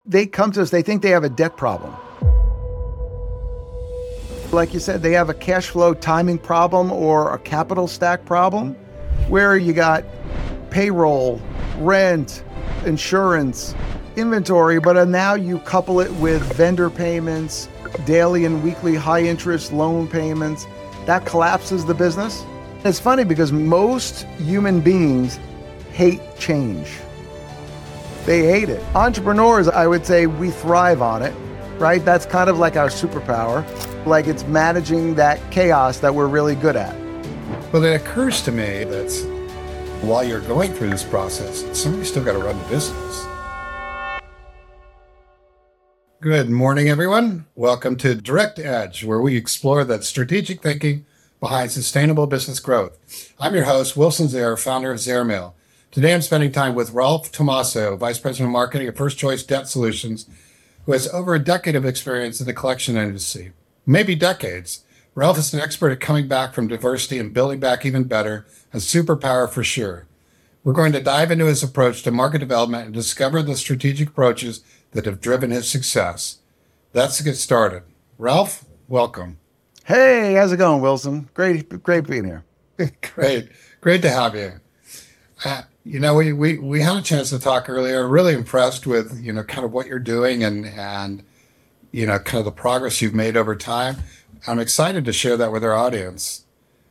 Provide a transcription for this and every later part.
they come to us, they think they have a debt problem. Like you said, they have a cash flow timing problem or a capital stack problem where you got payroll, rent, insurance, inventory, but now you couple it with vendor payments, daily and weekly high interest loan payments. That collapses the business. It's funny because most human beings hate change. They hate it. Entrepreneurs, I would say we thrive on it, right? That's kind of like our superpower. Like it's managing that chaos that we're really good at. Well, it occurs to me that while you're going through this process, somebody's still got to run the business. Good morning, everyone. Welcome to Direct Edge, where we explore the strategic thinking behind sustainable business growth. I'm your host, Wilson Zaire, founder of ZairMail. Today, I'm spending time with Ralph Tomasso, Vice President of Marketing at First Choice Debt Solutions, who has over a decade of experience in the collection industry. Maybe decades. Ralph is an expert at coming back from diversity and building back even better, a superpower for sure. We're going to dive into his approach to market development and discover the strategic approaches that have driven his success. Let's get started. Ralph, welcome. Hey, how's it going, Wilson? Great being here. Great to have you. We had a chance to talk earlier. Really impressed with, kind of what you're doing and kind of the progress you've made over time. I'm excited to share that with our audience.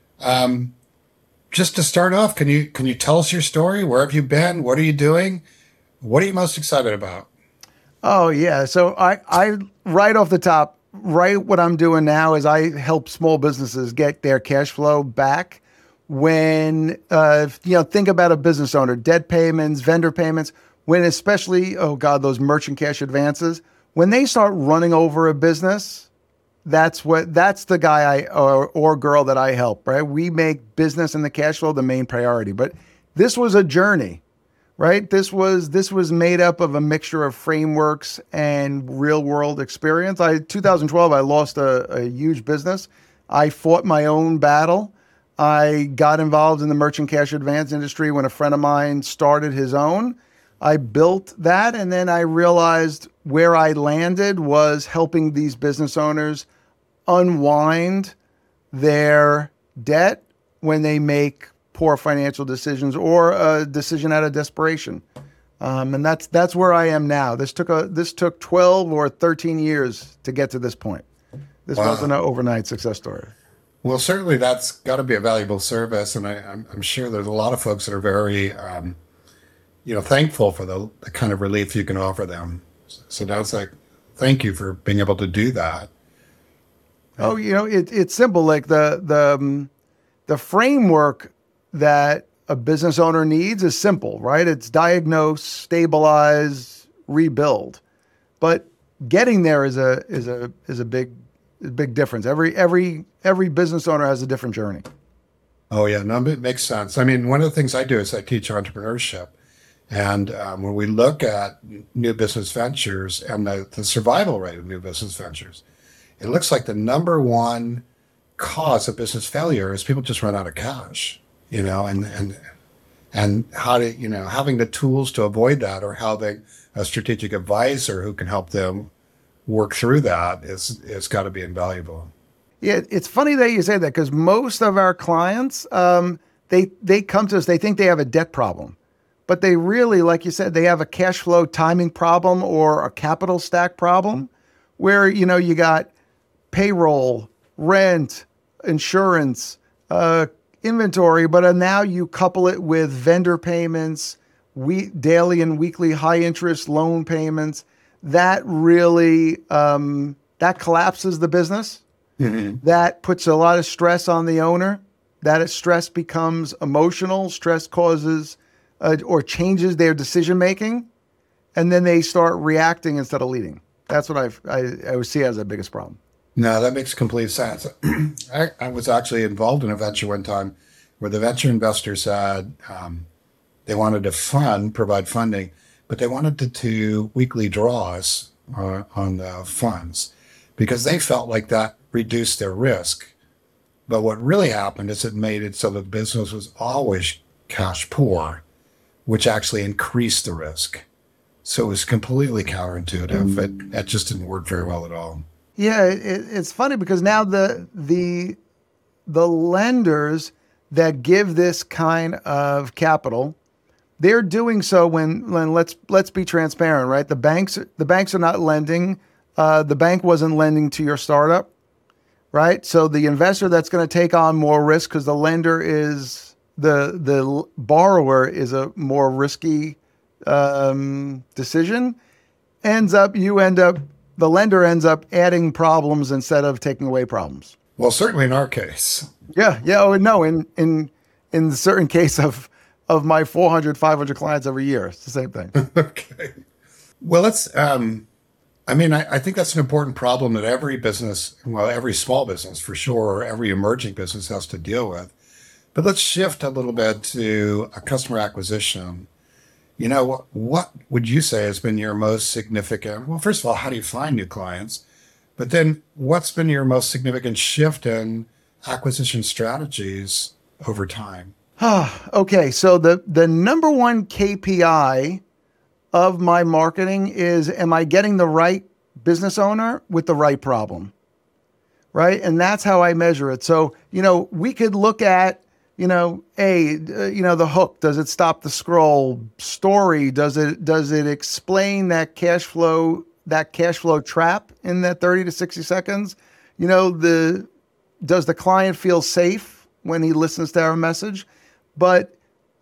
Just to start off, can you tell us your story? Where have you been? What are you doing? What are you most excited about? Oh, yeah. So I right off the top, what I'm doing now is I help small businesses get their cash flow back when, think about a business owner, debt payments, vendor payments, when especially, those merchant cash advances, when they start running over a business, that's the guy or girl that I help, right? We make business and the cash flow the main priority. But this was a journey, right? This was made up of a mixture of frameworks and real world experience. 2012, I lost a huge business. I fought my own battle. I got involved in the merchant cash advance industry when a friend of mine started his own. I built that, and then I realized where I landed was helping these business owners unwind their debt when they make poor financial decisions or a decision out of desperation. And that's where I am now. This took 12 or 13 years to get to this point. This wasn't an overnight success story. Well, certainly that's got to be a valuable service, and I'm sure there's a lot of folks that are very, thankful for the kind of relief you can offer them. So that's thank you for being able to do that. Oh, it's simple. Like the framework that a business owner needs is simple, right? It's diagnose, stabilize, rebuild. But getting there is a big difference. Every business owner has a different journey. Oh yeah, no, it makes sense. I mean, one of the things I do is I teach entrepreneurship, and when we look at new business ventures and the survival rate of new business ventures, it looks like the number one cause of business failure is people just run out of cash, and how to, having the tools to avoid that, or having a strategic advisor who can help them work through that is got to be invaluable. Yeah, it's funny that you say that because most of our clients, they come to us, they think they have a debt problem, but they really, like you said, they have a cash flow timing problem or a capital stack problem where, you got payroll, rent, insurance, inventory, but now you couple it with vendor payments, daily and weekly high interest loan payments. That really, that collapses the business. Mm-hmm. That puts a lot of stress on the owner. That stress becomes emotional. Stress causes or changes their decision-making. And then they start reacting instead of leading. That's what I would see as the biggest problem. No, that makes complete sense. I was actually involved in a venture one time where the venture investor said they wanted to provide funding, but they wanted to do weekly draws on the funds because they felt like that reduced their risk. But what really happened is it made it so the business was always cash poor, which actually increased the risk. So it was completely counterintuitive. It just didn't work very well at all. Yeah, it's funny because now the lenders that give this kind of capital, they're doing so when let's be transparent, right? The banks are not lending. The bank wasn't lending to your startup, right? So the investor that's going to take on more risk because the lender is the borrower is a more risky decision. The lender ends up adding problems instead of taking away problems. Well, certainly in our case. Yeah. Oh, no. In the certain case of my 400, 500 clients every year, it's the same thing. Okay. Well, I think that's an important problem that every business, well, every small business for sure, or every emerging business has to deal with. But let's shift a little bit to a customer acquisition. What would you say has been your most significant? Well, first of all, how do you find new clients? But then what's been your most significant shift in acquisition strategies over time? Okay. So the number one KPI of my marketing is, am I getting the right business owner with the right problem? Right. And that's how I measure it. So, we could look at, the hook, does it stop the scroll? Story, does it explain that cash flow trap in that 30 to 60 seconds? Does the client feel safe when he listens to our message? But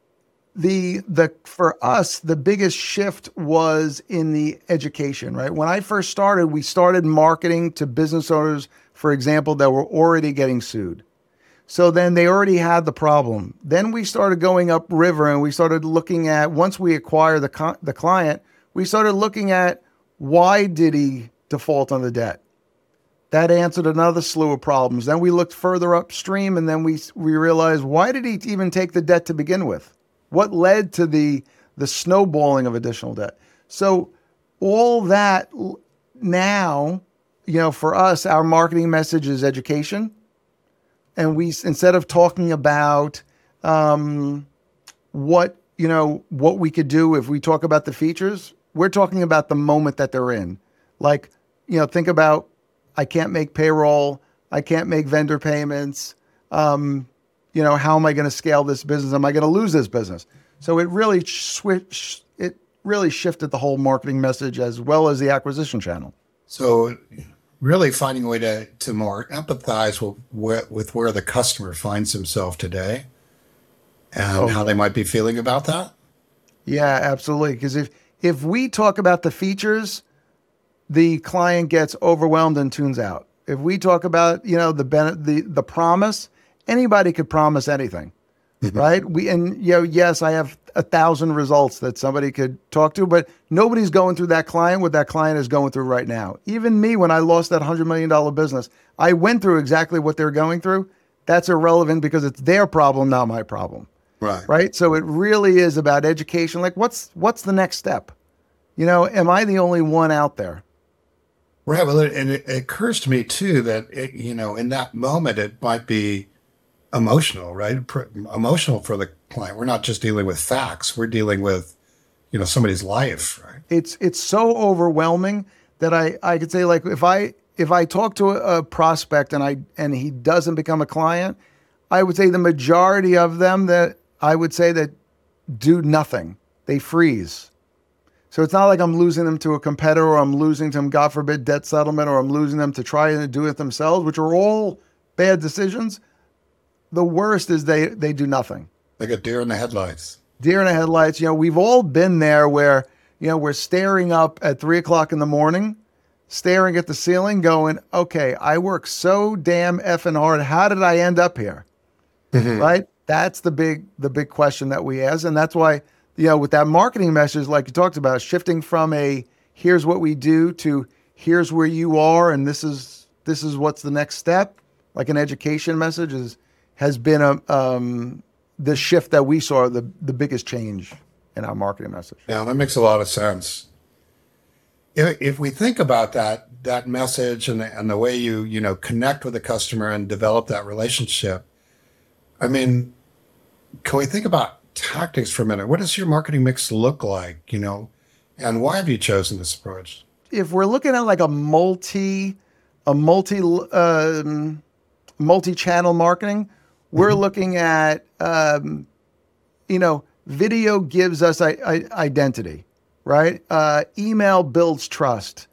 for us, the biggest shift was in the education, right? When I first started, we started marketing to business owners, for example, that were already getting sued. So then they already had the problem. Then we started going upriver and we started looking at, once we acquire the client, we started looking at, why did he default on the debt? That answered another slew of problems. Then we looked further upstream and then we realized, why did he even take the debt to begin with? What led to the snowballing of additional debt? So all that now, for us, our marketing message is education. And we, instead of talking about what we could do if we talk about the features, we're talking about the moment that they're in. Like, think about, I can't make payroll, I can't make vendor payments. How am I going to scale this business? Am I going to lose this business? So it really shifted the whole marketing message as well as the acquisition channel. So really finding a way to more empathize with where the customer finds himself today and how they might be feeling about that. Yeah, absolutely. Because if we talk about the features, the client gets overwhelmed and tunes out. If we talk about, the promise, anybody could promise anything, right? Yes, I have 1,000 results that somebody could talk to, but nobody's going through that client what that client is going through right now. Even me, when I lost that $100 million business, I went through exactly what they're going through. That's irrelevant because it's their problem, not my problem. Right. So it really is about education. Like, what's the next step? Am I the only one out there? Right. Well, and it occurs to me too that in that moment it might be emotional, right? Emotional for the client. We're not just dealing with facts. We're dealing with, somebody's life, right? It's so overwhelming that I could say, like, if I talk to a prospect and he doesn't become a client, I would say the majority of them that do nothing. They freeze. So it's not like I'm losing them to a competitor or I'm losing them, God forbid, debt settlement, or I'm losing them to try and do it themselves, which are all bad decisions. The worst is they do nothing. Like a deer in the headlights. Deer in the headlights. We've all been there where, we're staring up at 3:00 in the morning, staring at the ceiling going, okay, I work so damn effing hard. How did I end up here? Mm-hmm. Right? That's the big question that we ask. And that's why, with that marketing message, like you talked about, shifting from here's what we do to here's where you are. And this is what's the next step. Like an education message has been the shift that we saw, the biggest change in our marketing message. Yeah, that makes a lot of sense. If we think about that message and the way you connect with the customer and develop that relationship, can we think about tactics for a minute? What does your marketing mix look like? And why have you chosen this approach? If we're looking at like a multi-channel marketing, we're Mhm. looking at video gives us identity, right? Email builds trust.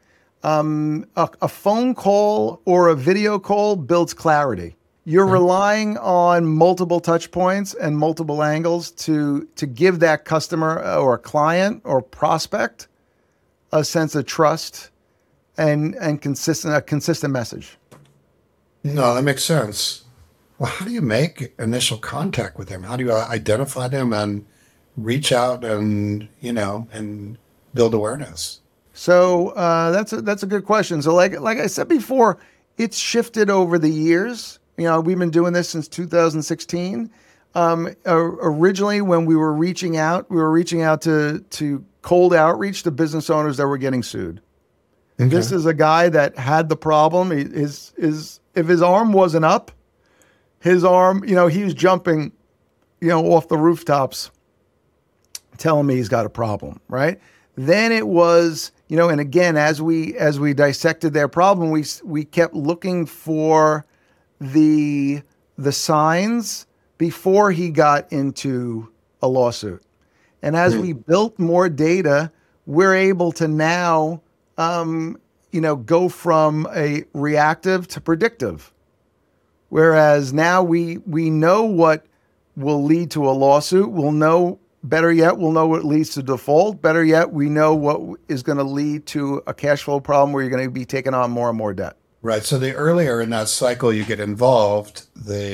A phone call or a video call builds clarity. You're Okay. relying on multiple touch points and multiple angles to give that customer or client or prospect a sense of trust and a consistent message. No, that makes sense. Well, how do you make initial contact with them? How do you identify them and reach out and, and build awareness? So that's a good question. So like I said before, it's shifted over the years. We've been doing this since 2016. Originally, when we were reaching out to cold outreach to business owners that were getting sued. Okay. This is a guy that had the problem. If his arm wasn't up, his arm, he was jumping, off the rooftops, telling me he's got a problem, right? Then it was, and again, as we dissected their problem, we kept looking for the signs before he got into a lawsuit. And as we built more data, we're able to now, go from a reactive to predictive. Whereas now we know what will lead to a lawsuit. We'll know, better yet, we'll know what leads to default. Better yet, we know what is going to lead to a cash flow problem where you're going to be taking on more and more debt. Right. So the earlier in that cycle you get involved,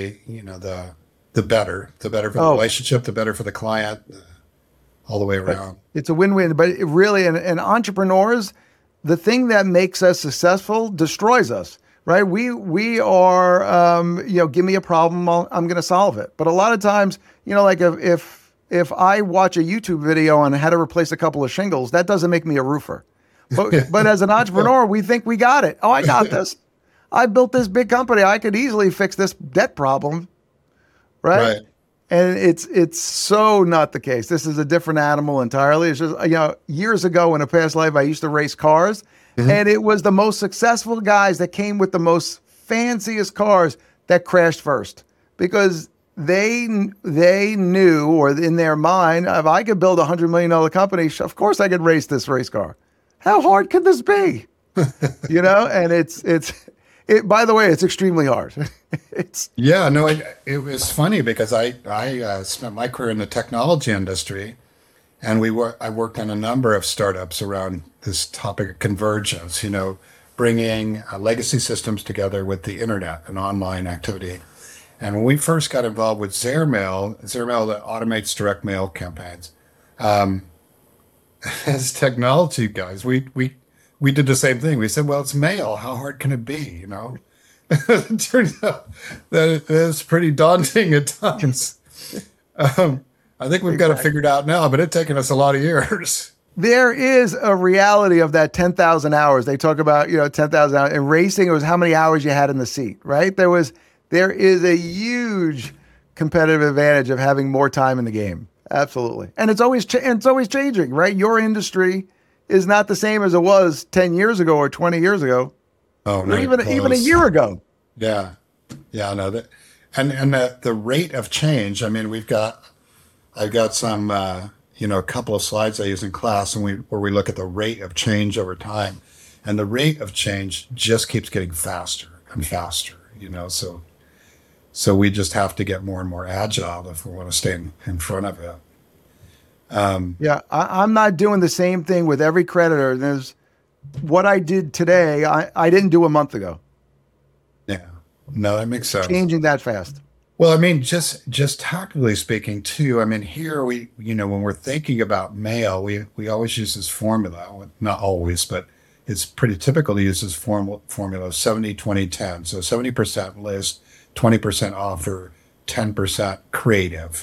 the better for the relationship, the better for the client, all the way around. It's a win-win. But it really, and entrepreneurs, the thing that makes us successful destroys us. Right? We are, give me a problem, I'm going to solve it. But a lot of times, like if I watch a YouTube video on how to replace a couple of shingles, that doesn't make me a roofer. But as an entrepreneur, we think we got it. Oh, I got this. I built this big company. I could easily fix this debt problem, right? Right. And it's so not the case. This is a different animal entirely. It's just, years ago in a past life, I used to race cars. And it was the most successful guys that came with the most fanciest cars that crashed first because they knew, or in their mind, if I could build $100 million company, of course I could race this race car. How hard could this be? And it. By the way, it's extremely hard. Yeah, no, it was funny because I spent my career in the technology industry, and I worked on a number of startups around this topic of convergence, bringing legacy systems together with the internet and online activity. And when we first got involved with Zairmail that automates direct mail campaigns, as technology guys, we did the same thing. We said, well, it's mail. How hard can it be? It turns out that it is pretty daunting at times. I think we've got it figured out now, but it's taken us a lot of years. There is a reality of that 10,000 hours. They talk about, 10,000 hours. In racing, it was how many hours you had in the seat, right? There is a huge competitive advantage of having more time in the game. Absolutely. And it's always changing, right? Your industry is not the same as it was 10 years ago or 20 years ago. Oh, or no, even a year ago. Yeah. Yeah, no, and the rate of change. I mean, I've got some, a couple of slides I use in class where we look at the rate of change over time, and the rate of change just keeps getting faster and faster, so we just have to get more and more agile if we want to stay in front of it. Yeah, I'm not doing the same thing with every creditor. There's what I did today, I didn't do a month ago. Yeah, no, that makes sense. Changing that fast. Well, I mean, just tactically speaking too. I mean, here when we're thinking about mail, we always use this formula. Well, not always, but it's pretty typical to use this formula: 70, 20, 10. So 70% list, 20% offer, 10% creative.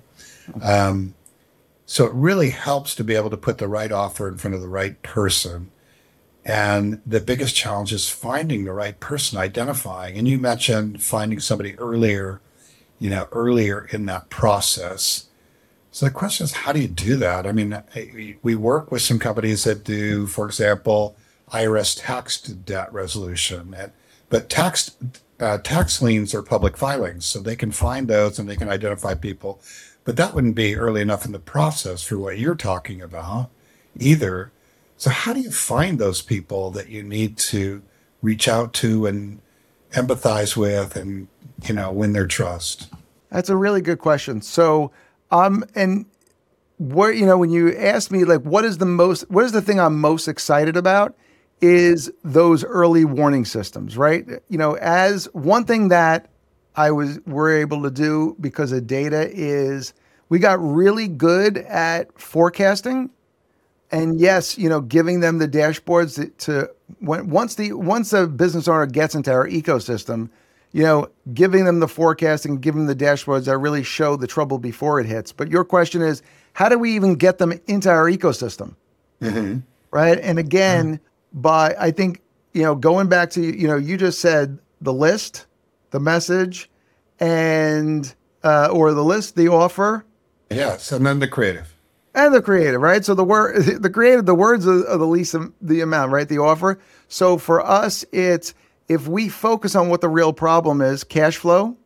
So it really helps to be able to put the right offer in front of the right person. And the biggest challenge is finding the right person, identifying. And you mentioned finding somebody earlier in that process. So the question is, how do you do that? I mean, we work with some companies that do, for example, IRS tax debt resolution, but tax liens are public filings, so they can find those and they can identify people. But that wouldn't be early enough in the process for what you're talking about either. So how do you find those people that you need to reach out to and empathize with and, win their trust? That's a really good question. So, and where, when you ask me, like, what is the thing I'm most excited about is those early warning systems, right? As one thing that we're able to do because of data is we got really good at forecasting. And yes, giving them the dashboards once a business owner gets into our ecosystem, giving them the forecasting, giving them the dashboards that really show the trouble before it hits. But your question is, how do we even get them into our ecosystem? Mm-hmm. Right. And again, I think, going back to, you just said the list, the message, and, or the list, the offer. Yes. And then the creative. And the creative, right? So the words are the least, the amount, right? The offer. So for us, it's, if we focus on what the real problem is, cash flow,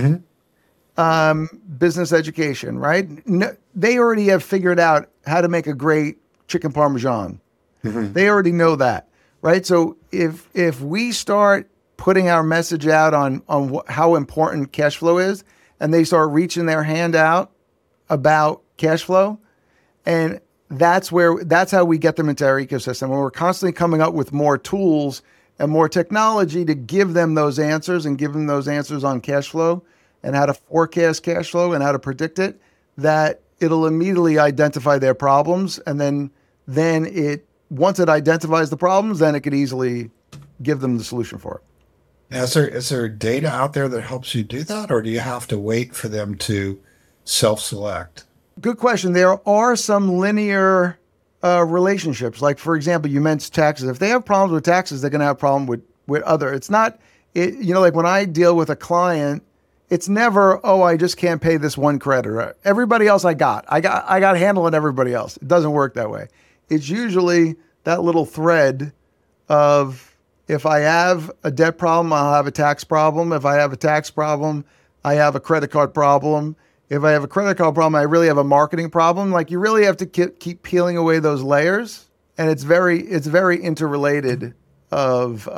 business education, right? No, they already have figured out how to make a great chicken parmesan. They already know that, right? So if we start putting our message out on how important cash flow is, and they start reaching their hand out about cash flow, and that's how we get them into our ecosystem. And we're constantly coming up with more tools and more technology to give them those answers and give them those answers on cash flow and how to forecast cash flow and how to predict it, that it'll immediately identify their problems. And then once it identifies the problems, then it could easily give them the solution for it. Is there data out there that helps you do that? Or do you have to wait for them to self-select? Good question. There are some linear relationships. Like, for example, you mentioned taxes. If they have problems with taxes, they're going to have a problem with other. It's not, like when I deal with a client, it's never, oh, I just can't pay this one creditor. Everybody else I got handling everybody else. It doesn't work that way. It's usually that little thread of, if I have a debt problem, I'll have a tax problem. If I have a tax problem, I have a credit card problem. If I have a credit card problem, I really have a marketing problem. Like, you really have to keep peeling away those layers, and it's very interrelated of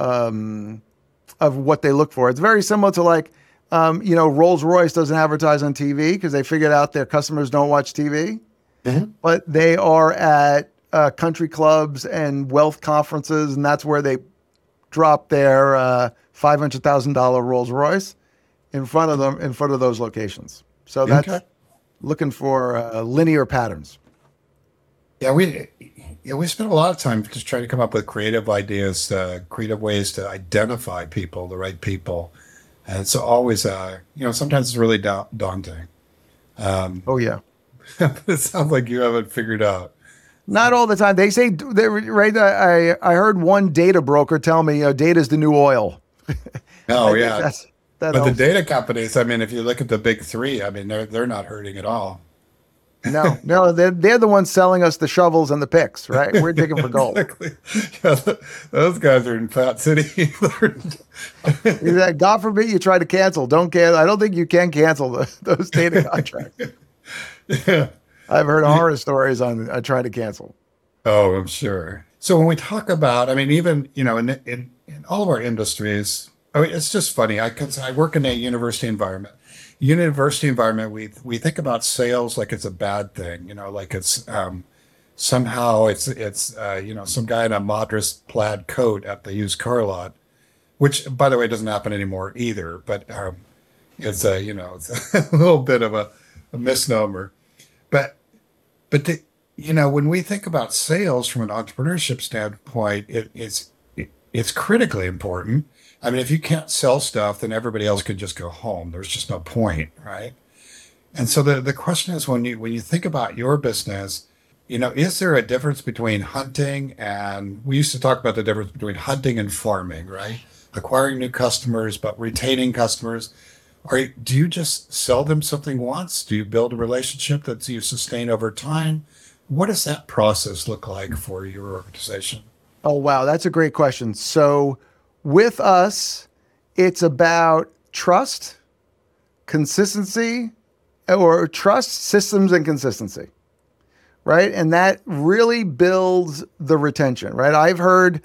what they look for. It's very similar to like, Rolls-Royce doesn't advertise on TV because they figured out their customers don't watch TV, but they are at country clubs and wealth conferences, and that's where they drop their $500,000 Rolls-Royce in front of those locations. So that's looking for linear patterns. Yeah, we spent a lot of time just trying to come up with creative ideas, creative ways to identify people, the right people. And it's always, sometimes it's really daunting. Oh, yeah. It sounds like you haven't figured out. Not all the time. They say, right? I heard one data broker tell me, data is the new oil. Oh, yeah. But the data companies, I mean, if you look at the big three, I mean, they're not hurting at all. No, they're the ones selling us the shovels and the picks, right? We're digging for gold. Exactly. Yeah, those guys are in Fat City. God forbid you try to cancel. Don't cancel. I don't think you can cancel those data contracts. Yeah. I've heard horror stories on trying to cancel. Oh, I'm sure. So when we talk about, I mean, even, in all of our industries, I mean, it's just funny. I work in a university environment. We think about sales like it's a bad thing, like it's somehow it's some guy in a Madras plaid coat at the used car lot, which, by the way, doesn't happen anymore either. But it's it's a little bit of a misnomer. But when we think about sales from an entrepreneurship standpoint, it's critically important. I mean, if you can't sell stuff, then everybody else could just go home. There's just no point, right? And so the question is, when you think about your business, is there a difference between hunting and, we used to talk about the difference between hunting and farming, right? Acquiring new customers, but retaining customers. Do you just sell them something once? Do you build a relationship that you sustain over time? What does that process look like for your organization? Oh, wow. That's a great question. So with us, it's about trust, consistency, or trust, systems, and consistency, right? And that really builds the retention, right? I've heard,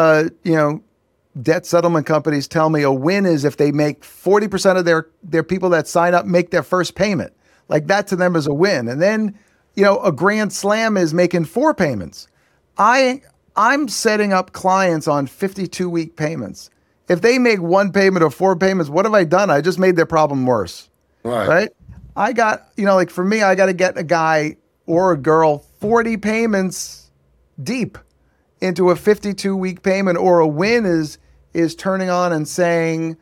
debt settlement companies tell me a win is if they make 40% of their people that sign up make their first payment. Like that to them is a win. And then, a grand slam is making 4 payments. I'm setting up clients on 52-week payments. If they make 1 payment or 4 payments, what have I done? I just made their problem worse. Right? I got, like for me, I got to get a guy or a girl 40 payments deep into a 52-week payment, or a win is turning on and saying,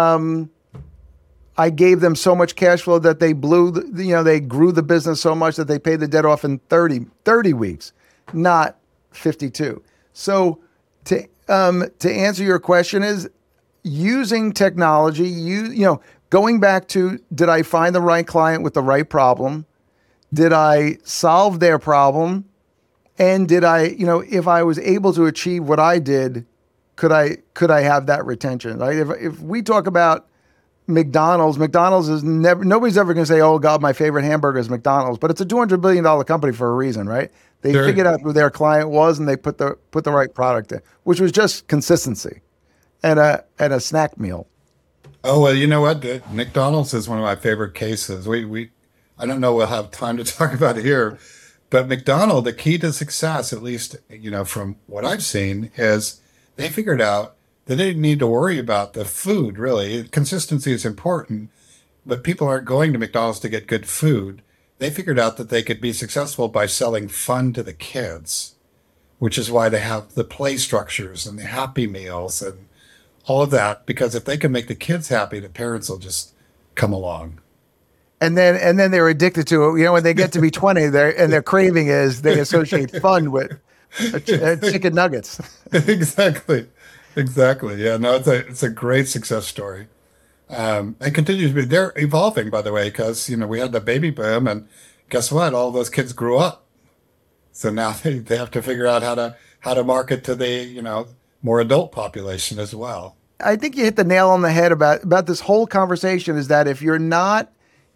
I gave them so much cash flow that they they grew the business so much that they paid the debt off in 30 weeks, not 52. So to answer your question is using technology, going back to, did I find the right client with the right problem? Did I solve their problem? And did I, if I was able to achieve what I did, could I have that retention? Right? If we talk about McDonald's is nobody's ever going to say, oh God, my favorite hamburger is McDonald's, but it's a $200 billion company for a reason, right? They figured out who their client was and they put the right product in, which was just consistency and a snack meal. Oh, well, you know what? McDonald's is one of my favorite cases. I don't know we'll have time to talk about it here, but McDonald's, the key to success, at least, from what I've seen, is they figured out that they didn't need to worry about the food, really. Consistency is important, but people aren't going to McDonald's to get good food. They figured out that they could be successful by selling fun to the kids, which is why they have the play structures and the Happy Meals and all of that, because if they can make the kids happy, the parents will just come along. And then they're addicted to it. When they get to be 20, their craving is they associate fun with chicken nuggets. Exactly. Yeah, no, it's a great success story. And continues to be, they're evolving, by the way, because, we had the baby boom, and guess what? All those kids grew up. So now they have to figure out how to market to the, more adult population as well. I think you hit the nail on the head about this whole conversation, is that if you're not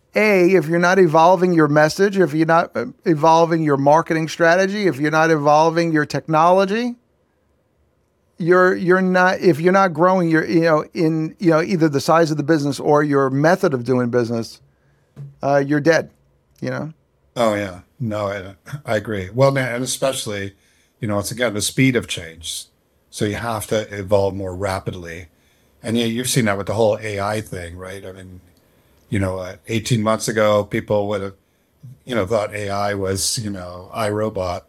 evolving your message, if you're not evolving your marketing strategy, if you're not evolving your technology, you're not, if you're not growing your, in, either the size of the business or your method of doing business, you're dead, Oh yeah, no, I agree. Well, and especially, it's again, the speed of change. So you have to evolve more rapidly. And you've seen that with the whole AI thing, right? I mean, 18 months ago, people would have, thought AI was, iRobot,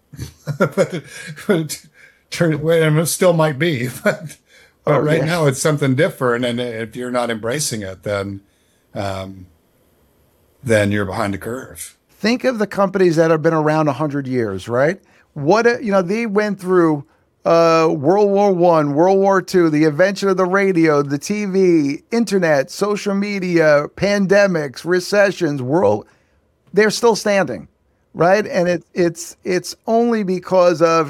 but and it still might be, but right now it's something different. And if you're not embracing it, then you're behind the curve. Think of the companies that have been around 100 years, right? They went through World War I, World War II, the invention of the radio, the TV, internet, social media, pandemics, recessions, they're still standing, right? And it's only because of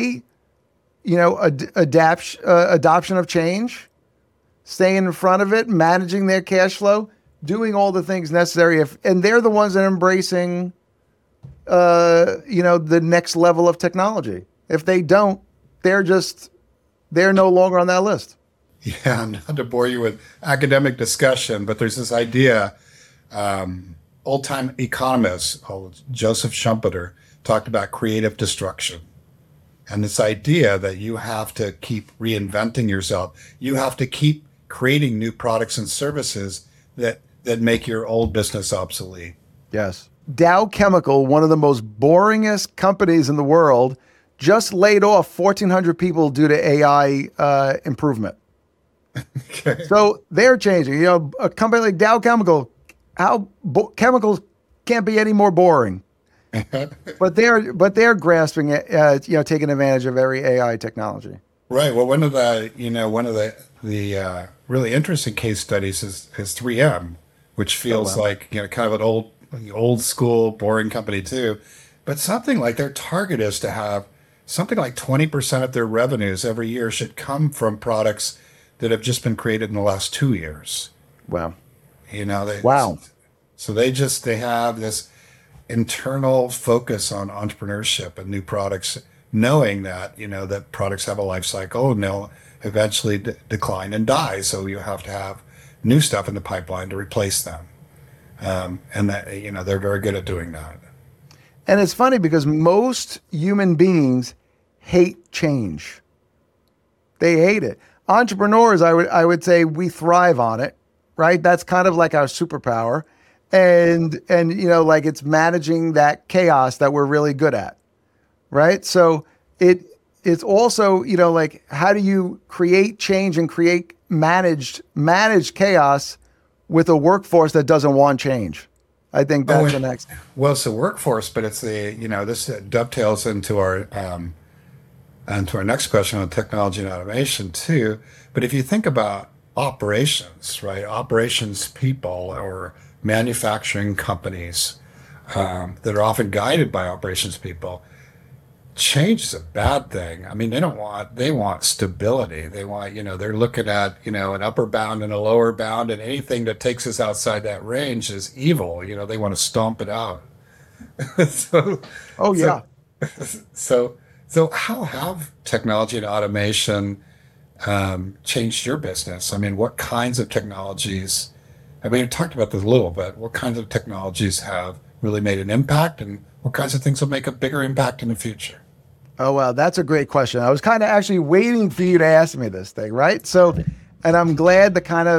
adoption of change, staying in front of it, managing their cash flow, doing all the things necessary. And they're the ones that are embracing, the next level of technology. If they don't, they're no longer on that list. Yeah, not to bore you with academic discussion, but there's this idea, old-time economist Joseph Schumpeter talked about creative destruction. And this idea that you have to keep reinventing yourself. You have to keep creating new products and services that make your old business obsolete. Yes. Dow Chemical, one of the most boringest companies in the world, just laid off 1,400 people due to AI improvement. Okay. So they're changing. A company like Dow Chemical, chemicals can't be any more boring. but they're grasping it, taking advantage of every AI technology. Right. Well, one of the really interesting case studies is 3M. which feels wow. like, kind of an old school, boring company too. But something like their target is to have something like 20% of their revenues every year should come from products that have just been created in the last 2 years. Wow. They Wow. so they have this internal focus on entrepreneurship and new products, knowing that that products have a life cycle and they'll eventually decline and die. So you have to have new stuff in the pipeline to replace them, and that they're very good at doing that. And it's funny because most human beings hate change. They hate it. Entrepreneurs, I would say we thrive on it, right? That's kind of like our superpower. And like it's managing that chaos that we're really good at, right? So it's also, like how do you create change and create managed chaos with a workforce that doesn't want change? I think Oh, that's the next. well, it's the workforce, but it's this dovetails into our next question on technology and automation too. But if you think about operations, right? Operations people or manufacturing companies that are often guided by operations people, change is a bad thing. I mean, they want stability. They want, they're looking at, an upper bound and a lower bound, and anything that takes us outside that range is evil. They want to stomp it out. so, Oh so, yeah. so how have technology and automation changed your business? I mean, what kinds of technologies? I mean, we talked about this a little bit. What kinds of technologies have really made an impact, and what kinds of things will make a bigger impact in the future? Oh, wow. That's a great question. I was kind of actually waiting for you to ask me this thing, right? So, and I'm glad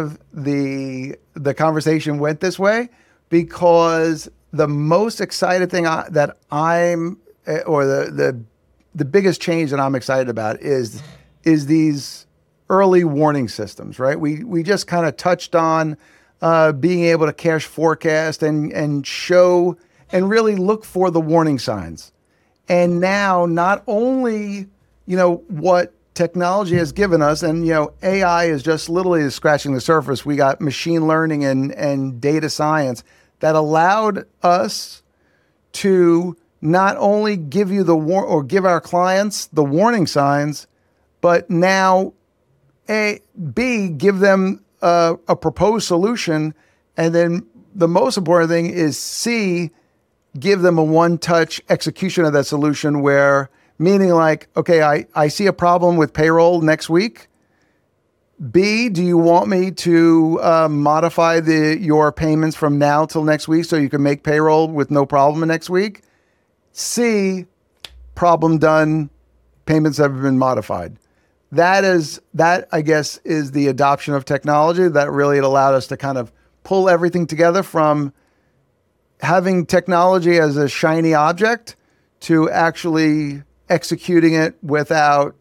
the conversation went this way, because the most excited thing that I'm, or the biggest change that I'm excited about is these early warning systems, right? We just kind of touched on being able to cash forecast and show and really look for the warning signs. And now not only, what technology has given us, and, AI is just literally scratching the surface. We got machine learning and data science that allowed us to not only give you give our clients the warning signs, but now give them a proposed solution. And then the most important thing is C, give them a one-touch execution of that solution, where meaning like, okay, I see a problem with payroll next week. B, do you want me to modify your payments from now till next week so you can make payroll with no problem next week? C, problem done, payments have been modified. That I guess is the adoption of technology that really allowed us to kind of pull everything together, from having technology as a shiny object to actually executing it without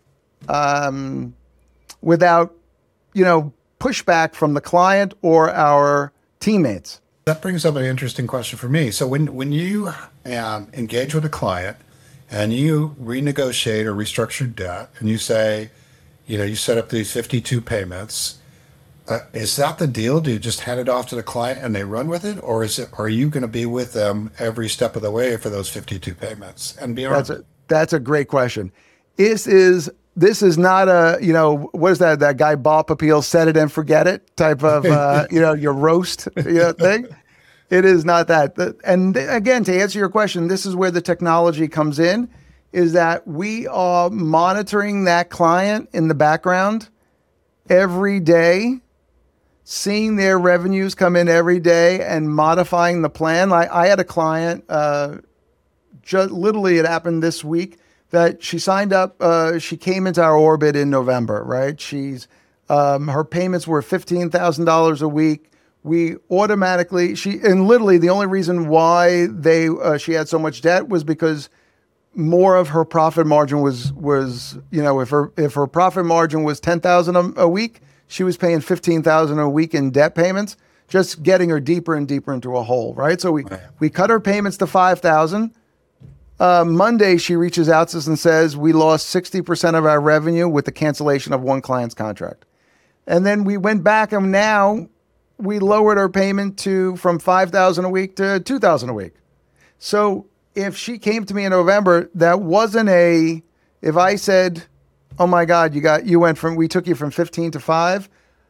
pushback from the client or our teammates. That brings up an interesting question for me. So when you engage with a client and you renegotiate or restructure debt, and you say, you set up these 52 payments, is that the deal? Do you just hand it off to the client and they run with it, or are you going to be with them every step of the way for those 52 payments and beyond? That's a great question. This is not a, what is that guy Bob Papil, set it and forget it type of your roast thing. It is not that. And again, to answer your question, this is where the technology comes in, is that we are monitoring that client in the background every day, seeing their revenues come in every day and modifying the plan. I had a client, literally it happened this week, that she signed up, she came into our orbit in November, right? Her payments were $15,000 a week. We automatically, literally the only reason why she had so much debt was because more of her profit margin was if her profit margin was $10,000 a week, she was paying $15,000 a week in debt payments, just getting her deeper and deeper into a hole, right? So we cut her payments to $5,000. Monday, she reaches out to us and says, we lost 60% of our revenue with the cancellation of one client's contract. And then we went back, and now we lowered her payment from $5,000 a week to $2,000 a week. So if she came to me in November, that wasn't if I said, oh my God, we took you from 15 to 5,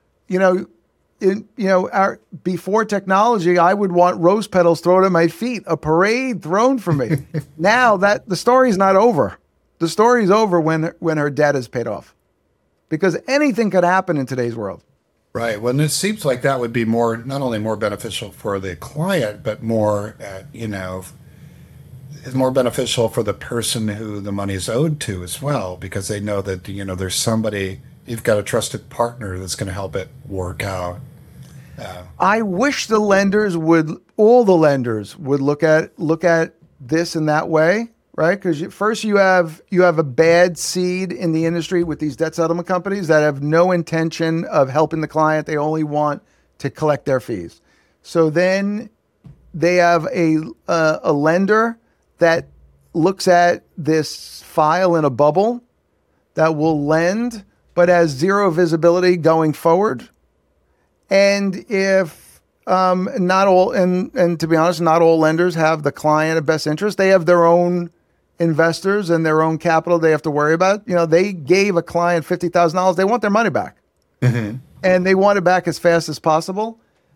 before technology, I would want rose petals thrown at my feet, a parade thrown for me. Now that the story's not over. The story's over when her debt is paid off, because anything could happen in today's world. Right. Well, it seems like that would be not only more beneficial for the client, but more, it's more beneficial for the person who the money is owed to as well, because they know that, there's somebody, you've got a trusted partner that's going to help it work out. I wish all the lenders would look at this in that way, right? Because first you have a bad seed in the industry with these debt settlement companies that have no intention of helping the client. They only want to collect their fees. So then they have a lender that looks at this file in a bubble that will lend, but has zero visibility going forward. And if not all, and to be honest, not all lenders have the client of best interest. They have their own investors and their own capital they have to worry about. They gave a client $50,000. They want their money back, and they want it back as fast as possible.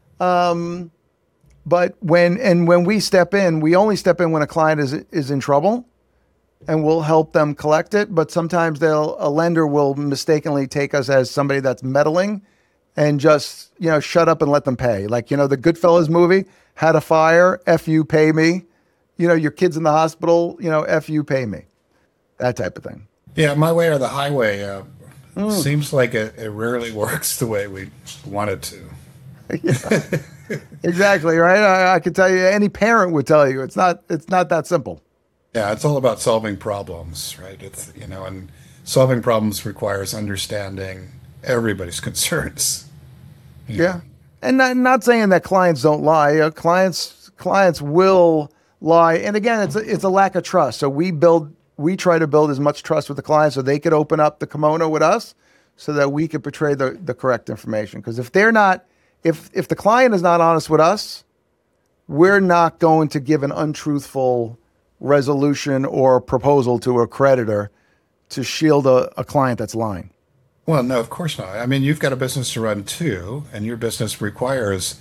But when we step in, we only step in when a client is in trouble, and we'll help them collect it. But sometimes a lender will mistakenly take us as somebody that's meddling and just, shut up and let them pay. Like, the Goodfellas movie, had a fire, F you, pay me. Your kid's in the hospital, F you, pay me. That type of thing. Yeah, my way or the highway seems like it rarely works the way we want it to. Yeah. Exactly, right? I could tell you, any parent would tell you, it's not that simple. Yeah, it's all about solving problems, right? It's, and solving problems requires understanding everybody's concerns. Yeah. And not saying that clients don't lie. Clients will lie. And again, it's a lack of trust. So we try to build as much trust with the client so they could open up the kimono with us so that we could portray the correct information. Because if the client is not honest with us, we're not going to give an untruthful resolution or proposal to a creditor to shield a client that's lying. Well, no, of course not. I mean, you've got a business to run too, and your business requires,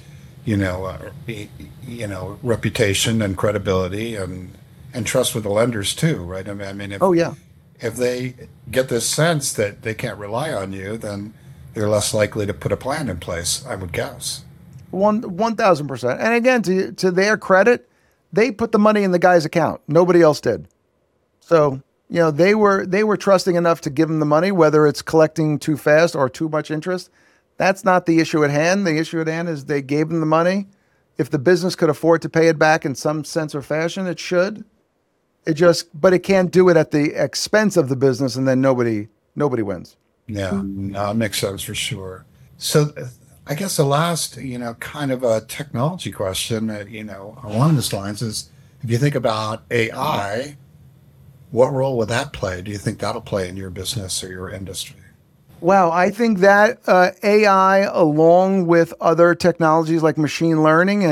reputation and credibility and trust with the lenders too, right? I mean, if they get this sense that they can't rely on you, then they're less likely to put a plan in place, I would guess. 1,000%. And again, to their credit, they put the money in the guy's account. Nobody else did. So, they were trusting enough to give him the money, whether it's collecting too fast or too much interest. That's not the issue at hand. The issue at hand is they gave him the money. If the business could afford to pay it back in some sense or fashion, it should. But it can't do it at the expense of the business, and then nobody wins. Yeah, no, it makes sense for sure. So I guess the last, kind of a technology question that, along these lines is, if you think about AI, what role would that play? Do you think that'll play in your business or your industry? Wow, I think that AI, along with other technologies like machine learning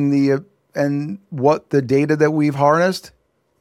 and what the data that we've harnessed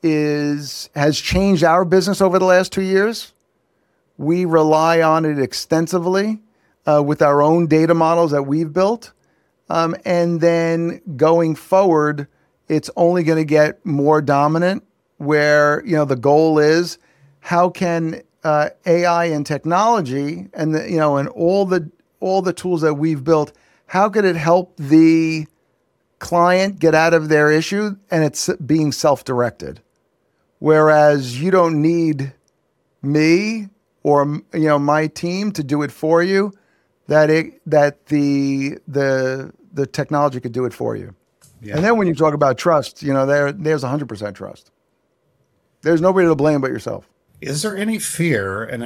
has changed our business over the last 2 years. We rely on it extensively with our own data models that we've built. And then going forward, it's only going to get more dominant, where, the goal is how can AI and technology and and all the tools that we've built, how could it help the client get out of their issue, and it's being self-directed. Whereas you don't need me or my team to do it for you, that the technology could do it for you. Yeah. And then when you talk about trust, there's 100% trust. There's nobody to blame but yourself. Is there any fear, and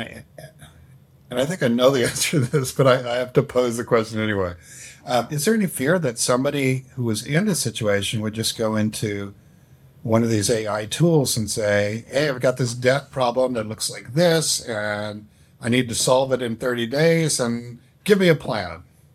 I think I know the answer to this, but I have to pose the question anyway. Is there any fear that somebody who was in this situation would just go into one of these AI tools and say, hey, I've got this debt problem that looks like this, and I need to solve it in 30 days, and give me a plan?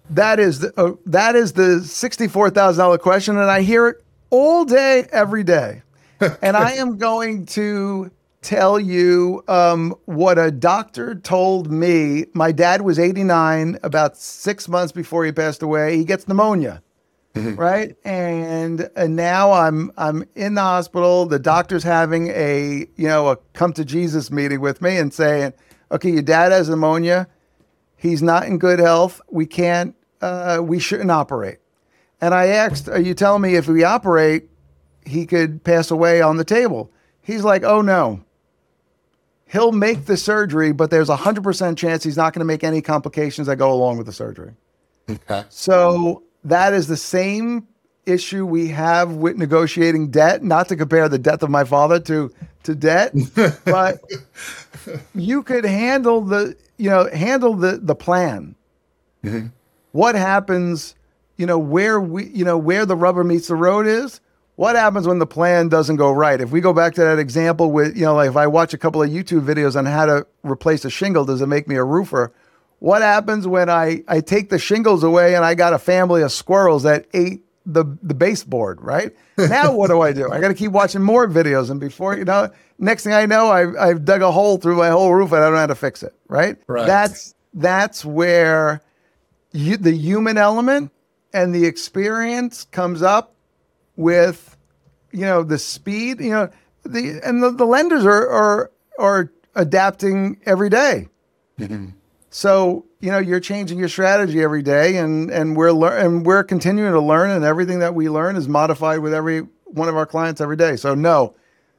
that is the $64,000 question, and I hear it all day, every day. And I am going to tell you what a doctor told me. My dad was 89, about 6 months before he passed away. He gets pneumonia, right? And now I'm in the hospital. The doctor's having a come to Jesus meeting with me and saying, "Okay, your dad has pneumonia. He's not in good health. We shouldn't operate." And I asked, "Are you telling me if we operate, he could pass away on the table?" He's like, "Oh no. He'll make the surgery, but there's 100% chance he's not going to make any complications that go along with the surgery." Okay. So that is the same issue we have with negotiating debt. Not to compare the death of my father to debt, but you could handle the plan. Mm-hmm. What happens, where the rubber meets the road is. What happens when the plan doesn't go right? If we go back to that example with, like if I watch a couple of YouTube videos on how to replace a shingle, does it make me a roofer? What happens when I take the shingles away and I got a family of squirrels that ate the baseboard, right? Now what do? I got to keep watching more videos. And before, next thing I know, I've dug a hole through my whole roof and I don't know how to fix it, right? Right. That's where the human element and the experience comes up with, the speed, the lenders are adapting every day. Mm-hmm. So, you're changing your strategy every day and we're continuing to learn, and everything that we learn is modified with every one of our clients every day. So no,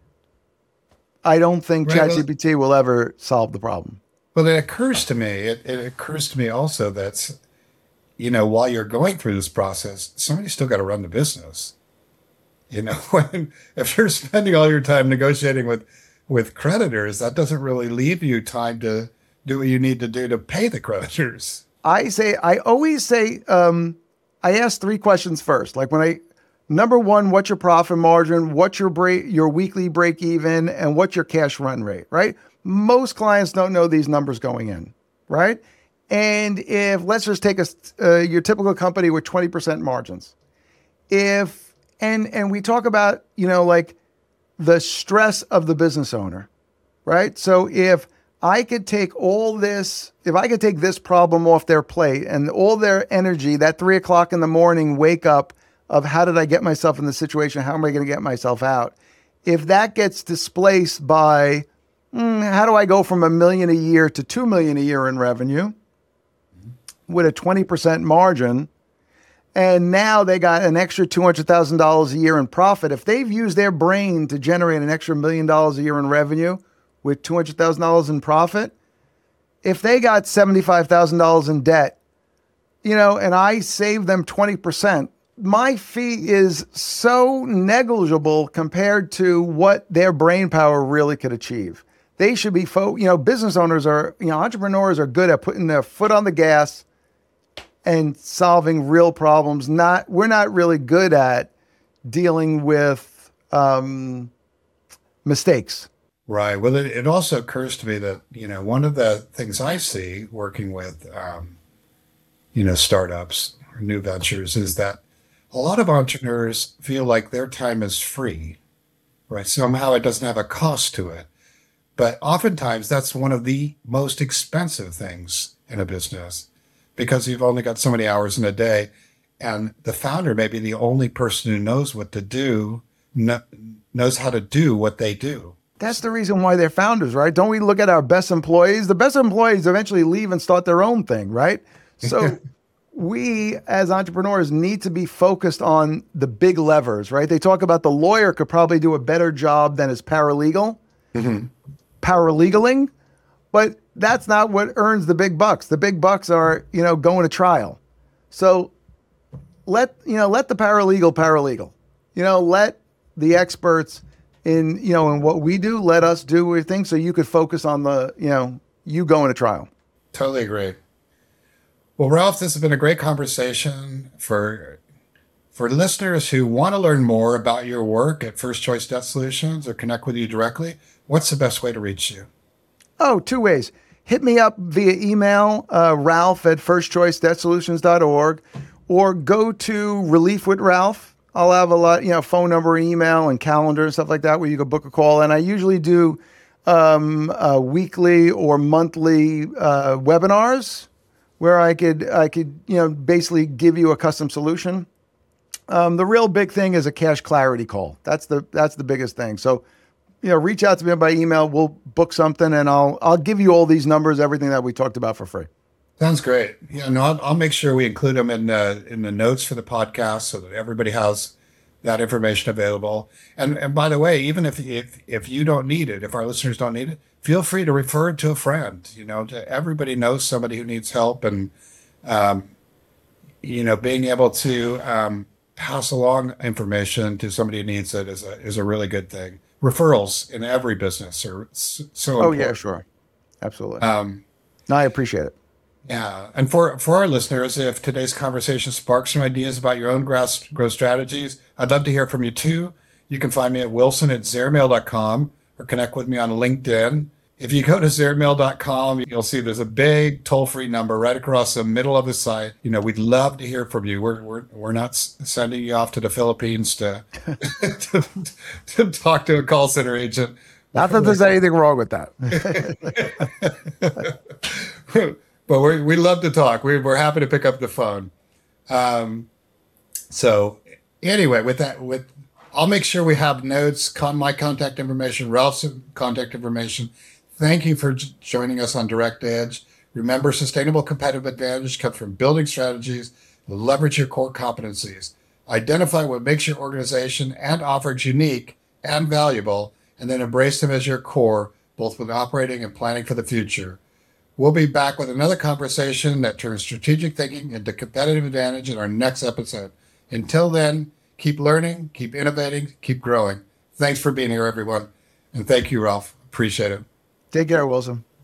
I don't think ChatGPT will ever solve the problem. Well, it occurs to me also that, while you're going through this process, somebody's still got to run the business. If you're spending all your time negotiating with creditors, that doesn't really leave you time to do what you need to do to pay the creditors. I always say, I ask three questions first. Like number one, what's your profit margin? What's your weekly break even? And what's your cash run rate, right? Most clients don't know these numbers going in, right? And if, let's just take your typical company with 20% margins. And we talk about, like the stress of the business owner, right? So if I could take this problem off their plate and all their energy, that 3 o'clock in the morning wake up of how did I get myself in the situation? How am I going to get myself out? If that gets displaced by, how do I go from $1 million a year to $2 million a year in revenue with a 20% margin, and now they got an extra $200,000 a year in profit. If they've used their brain to generate an extra $1 million a year in revenue with $200,000 in profit, if they got $75,000 in debt, and I save them 20%, my fee is so negligible compared to what their brain power really could achieve. They should be, business owners entrepreneurs are good at putting their foot on the gas and solving real problems. We're not really good at dealing with mistakes. Right. Well, it also occurs to me that, one of the things I see working with, startups or new ventures is that a lot of entrepreneurs feel like their time is free, right? Somehow it doesn't have a cost to it. But oftentimes that's one of the most expensive things in a business, because you've only got so many hours in a day, and the founder may be the only person who knows what to do, knows how to do what they do. That's the reason why they're founders, right? Don't we look at our best employees? The best employees eventually leave and start their own thing, right? So we as entrepreneurs need to be focused on the big levers, right? They talk about the lawyer could probably do a better job than his paralegal, paralegaling, but that's not what earns the big bucks. The big bucks are, going to trial. So let the paralegal, let the experts in what we do, let us do our thing so you could focus on you going to trial. Totally agree. Well, Ralph, this has been a great conversation. For listeners who want to learn more about your work at First Choice Debt Solutions or connect with you directly, what's the best way to reach you? Oh, two ways. hit me up via email, Ralph at firstchoicedebtsolutions.org, or go to Relief with Ralph. I'll have a lot, phone number, email, and calendar and stuff like that where you can book a call. And I usually do weekly or monthly webinars where I could basically give you a custom solution. The real big thing is a cash clarity call. That's the biggest thing. So, reach out to me by email. We'll book something, and I'll give you all these numbers, everything that we talked about for free. Sounds great. Yeah, no, I'll make sure we include them in the notes for the podcast so that everybody has that information available. And by the way, even if you don't need it, if our listeners don't need it, feel free to refer it to a friend. Everybody knows somebody who needs help, and being able to pass along information to somebody who needs it is a really good thing. Referrals in every business are so important. Oh yeah, sure, absolutely. No, I appreciate it. Yeah. And for our listeners, if today's conversation sparks some ideas about your own growth strategies, I'd love to hear from you too. You can find me at wilson@zairmail.com or connect with me on LinkedIn. If you go to zairmail.com, you'll see there's a big toll-free number right across the middle of the site. We'd love to hear from you. We're not sending you off to the Philippines to to talk to a call center agent. Not that there's anything wrong with that. But we love to talk. We're happy to pick up the phone. So anyway, I'll make sure we have notes, my contact information, Ralph's contact information. Thank you for joining us on Direct Edge. Remember, sustainable competitive advantage comes from building strategies that leverage your core competencies. Identify what makes your organization and offerings unique and valuable, and then embrace them as your core, both with operating and planning for the future. We'll be back with another conversation that turns strategic thinking into competitive advantage in our next episode. Until then, keep learning, keep innovating, keep growing. Thanks for being here, everyone. And thank you, Ralph. Appreciate it. Take care, Wilson.